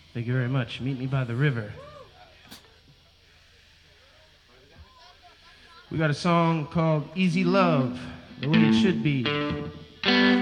Thank you very much. Meet me by the river. We got a song called Easy Love, the way it should be.